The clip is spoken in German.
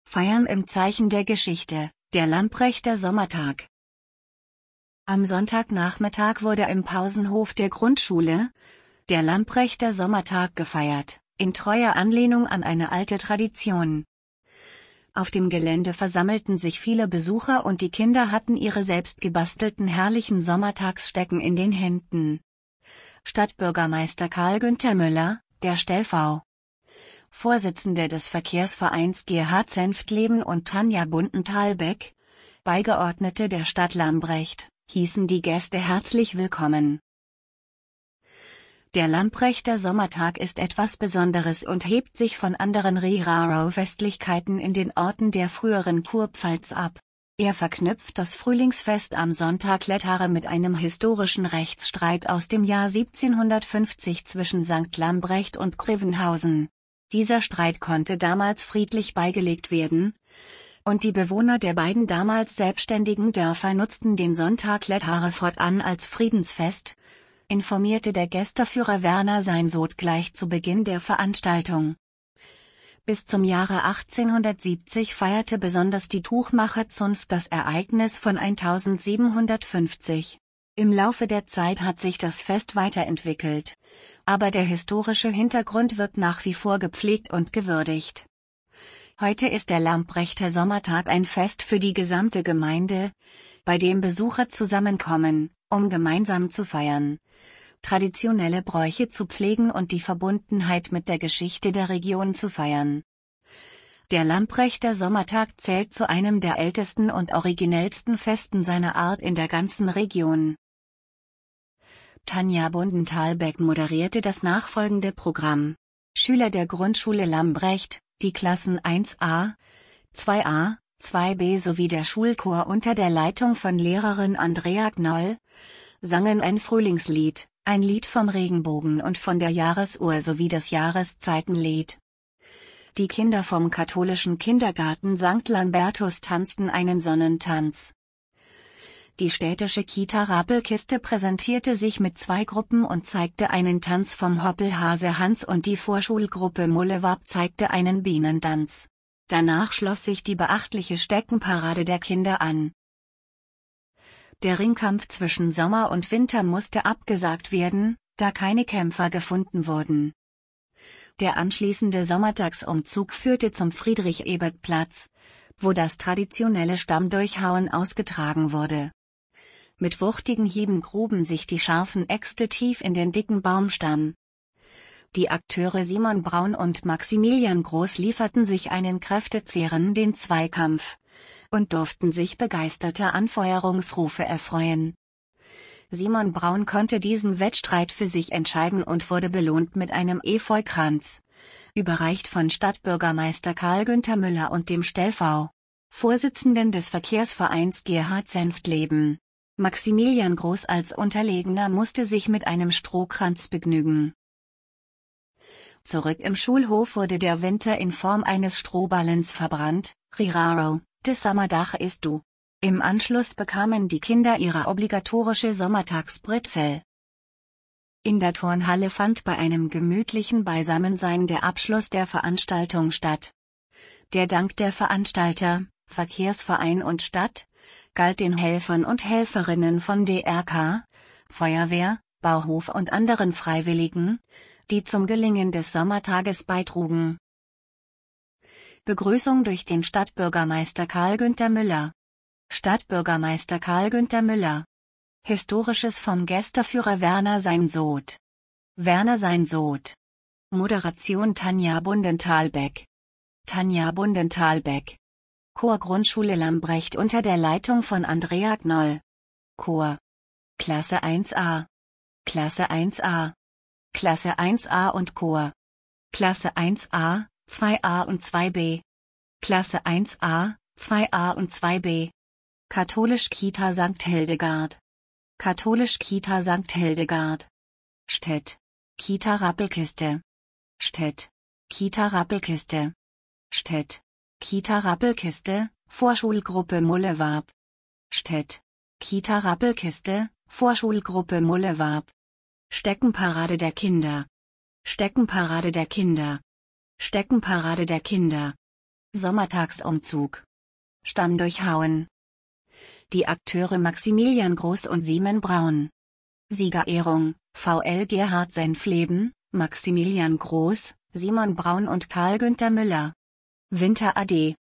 Feiern im Zeichen der Geschichte, der Lamprechter Sommertag. Am Sonntagnachmittag wurde im Pausenhof der Grundschule der Lamprechter Sommertag gefeiert, in treuer Anlehnung an eine alte Tradition. Auf dem Gelände versammelten sich viele Besucher und die Kinder hatten ihre selbst gebastelten herrlichen Sommertagsstecken in den Händen. Stadtbürgermeister Karl-Günther Müller, der Stellv. Vorsitzende des Verkehrsvereins Gerhard Senftleben und Tanja Bundenthal-Beck, Beigeordnete der Stadt Lambrecht, hießen die Gäste herzlich willkommen. Der Lamprechter Sommertag ist etwas Besonderes und hebt sich von anderen Rirarow-Festlichkeiten in den Orten der früheren Kurpfalz ab. Er verknüpft das Frühlingsfest am Sonntag Letare mit einem historischen Rechtsstreit aus dem Jahr 1750 zwischen St. Lambrecht und Grevenhausen. Dieser Streit konnte damals friedlich beigelegt werden, und die Bewohner der beiden damals selbstständigen Dörfer nutzten den Sonntag Letare fortan als Friedensfest, informierte der Gästeführer Werner Seinsoth gleich zu Beginn der Veranstaltung. Bis zum Jahre 1870 feierte besonders die Tuchmacherzunft das Ereignis von 1750. Im Laufe der Zeit hat sich das Fest weiterentwickelt, aber der historische Hintergrund wird nach wie vor gepflegt und gewürdigt. Heute ist der Lamprechter Sommertag ein Fest für die gesamte Gemeinde, bei dem Besucher zusammenkommen, um gemeinsam zu feiern, traditionelle Bräuche zu pflegen und die Verbundenheit mit der Geschichte der Region zu feiern. Der Lamprechter Sommertag zählt zu einem der ältesten und originellsten Festen seiner Art in der ganzen Region. Tanja Bundenthal-Beck moderierte das nachfolgende Programm. Schüler der Grundschule Lambrecht, die Klassen 1a, 2a, 2b sowie der Schulchor unter der Leitung von Lehrerin Andrea Knoll, sangen ein Frühlingslied, ein Lied vom Regenbogen und von der Jahresuhr sowie das Jahreszeitenlied. Die Kinder vom katholischen Kindergarten St. Lambertus tanzten einen Sonnentanz. Die städtische Kita Rappelkiste präsentierte sich mit 2 Gruppen und zeigte einen Tanz vom Hoppelhase Hans und die Vorschulgruppe Mullewab zeigte einen Bienentanz. Danach schloss sich die beachtliche Steckenparade der Kinder an. Der Ringkampf zwischen Sommer und Winter musste abgesagt werden, da keine Kämpfer gefunden wurden. Der anschließende Sommertagsumzug führte zum Friedrich-Ebert-Platz, wo das traditionelle Stammdurchhauen ausgetragen wurde. Mit wuchtigen Hieben gruben sich die scharfen Äxte tief in den dicken Baumstamm. Die Akteure Simon Braun und Maximilian Groß lieferten sich einen kräftezehrenden Zweikampf und durften sich begeisterter Anfeuerungsrufe erfreuen. Simon Braun konnte diesen Wettstreit für sich entscheiden und wurde belohnt mit einem Efeukranz, überreicht von Stadtbürgermeister Karl-Günther Müller und dem Stellv. Vorsitzenden des Verkehrsvereins Gerhard Senftleben. Maximilian Groß als Unterlegener musste sich mit einem Strohkranz begnügen. Zurück im Schulhof wurde der Winter in Form eines Strohballens verbrannt, Rirarow, des Sommerdach ist du. Im Anschluss bekamen die Kinder ihre obligatorische Sommertagsbrezel. In der Turnhalle fand bei einem gemütlichen Beisammensein der Abschluss der Veranstaltung statt. Der Dank der Veranstalter, Verkehrsverein und Stadt, galt den Helfern und Helferinnen von DRK, Feuerwehr, Bauhof und anderen Freiwilligen, die zum Gelingen des Sommertages beitrugen. Begrüßung durch den Stadtbürgermeister Karl-Günther Müller. Stadtbürgermeister Karl-Günther Müller. Historisches vom Gästeführer Werner Seinsoth. Werner Seinsoth. Moderation Tanja Bundenthal-Beck. Tanja Bundenthal-Beck. Chor Grundschule Lambrecht unter der Leitung von Andrea Knoll. Chor. Klasse 1a. Klasse 1a. Klasse 1a und Chor. Klasse 1a, 2a und 2b. Klasse 1a, 2a und 2b. Katholisch Kita St. Hildegard. Katholisch Kita St. Hildegard. Städt. Kita Rappelkiste. Städt. Kita Rappelkiste. Städt. Kita Rappelkiste, Vorschulgruppe Mullewab. Städt. Kita Rappelkiste, Vorschulgruppe Mullewab. Steckenparade der Kinder. Steckenparade der Kinder. Steckenparade der Kinder. Sommertagsumzug. Stamm durchhauen. Die Akteure Maximilian Groß und Simon Braun. Siegerehrung, VL Gerhard Senfleben, Maximilian Groß, Simon Braun und Karl Günther Müller. Winter AD.